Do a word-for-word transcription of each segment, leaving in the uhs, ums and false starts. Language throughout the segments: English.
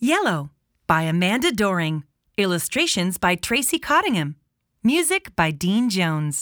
Yellow by Amanda Doring. Illustrations by Tracy Cottingham. Music by Dean Jones.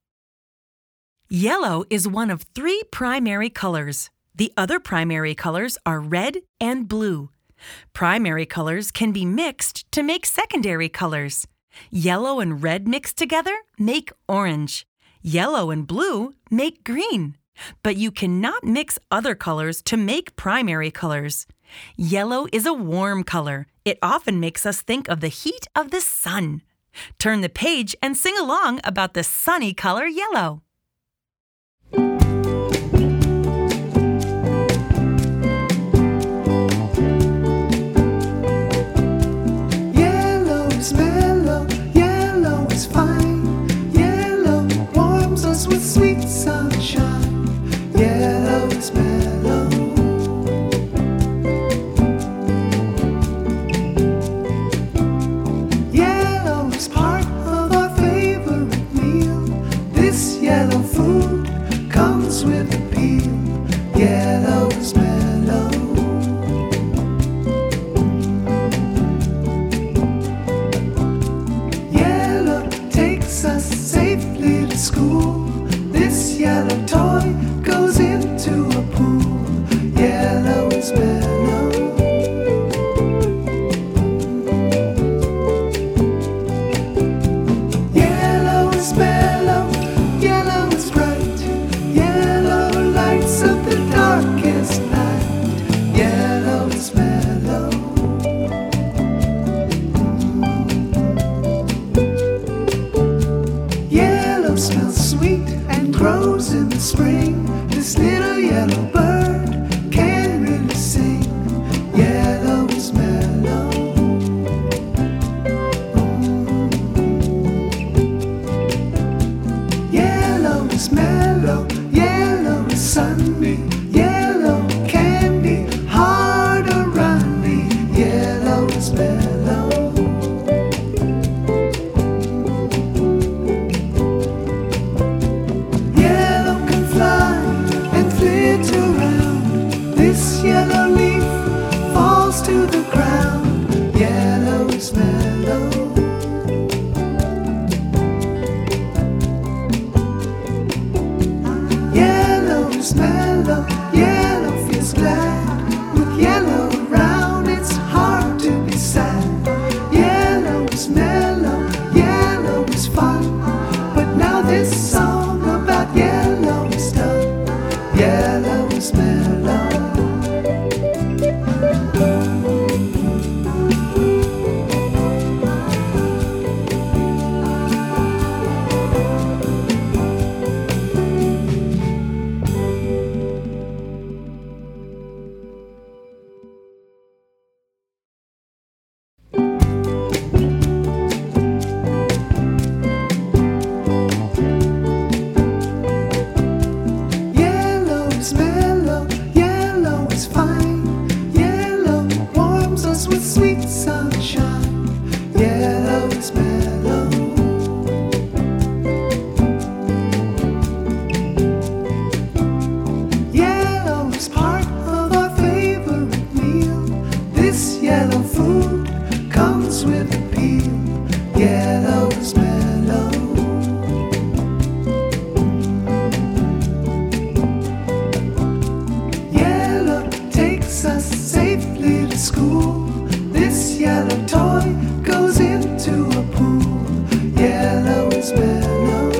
Yellow is one of three primary colors. The other primary colors are red and blue. Primary colors can be mixed to make secondary colors. Yellow and red mixed together make orange. Yellow and blue make green. But you cannot mix other colors to make primary colors. Yellow is a warm color. It often makes us think of the heat of the sun. Turn the page and sing along about the sunny color yellow. Yellow is mellow, yellow is fine. Yellow warms us with sweet sunshine. Yellow is mellow. Yellow is part of our favorite meal. This yellow food comes with a peel. Yellow is mellow. Yellow takes us safely to school. This yellow toy goes into a pool. Yellow is mellow. Yellow is mellow. Yellow is bright. Yellow lights up the darkest night. Yellow is mellow. Yellow smells sweet and grows in the spring. This little yellow bird can really sing. Yellow is mellow. Yellow is mellow. Yellow is sunny. Yellow can be hard or runny. Yellow is mellow. Yellow can fly and flit around. This yellow leaf falls to the ground. Yellow is mellow. Yellow is mellow. Yellow feels glad. With yellow around, it's hard to be sad. Yellow is mellow. Yellow is fun. But now this song about yellow is done. Yellow is mellow. Yellow is mellow, yellow is fine. Yellow warms us with sweet sunshine. Yellow is mellow. Yellow is part of our favorite meal. This yellow food comes with a peel. Yellow is mellow. Yellow takes us safely to school. This yellow toy goes into a pool. Yellow is mellow.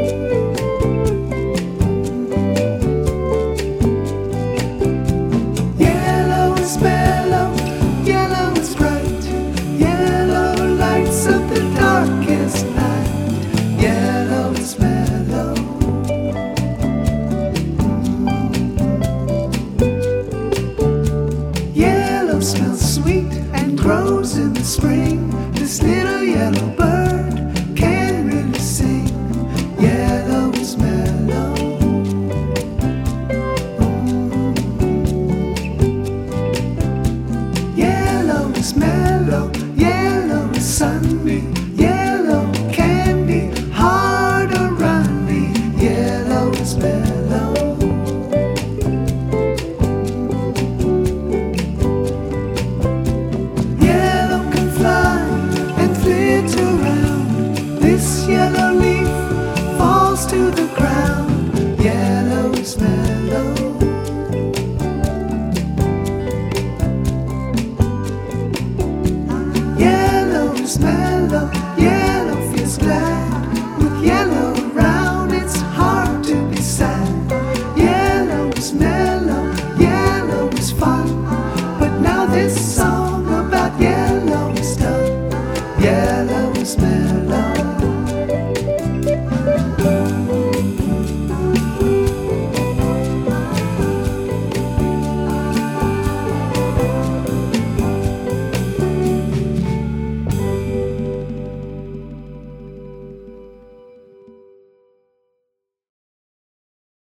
Yellow is mellow. Yellow is bright. Yellow lights up the darkest night. Yellow is mellow. Yellow smells sweet and grows in the spring. This little yellow bird can really sing. Yellow is mellow. Yellow is mellow. Yellow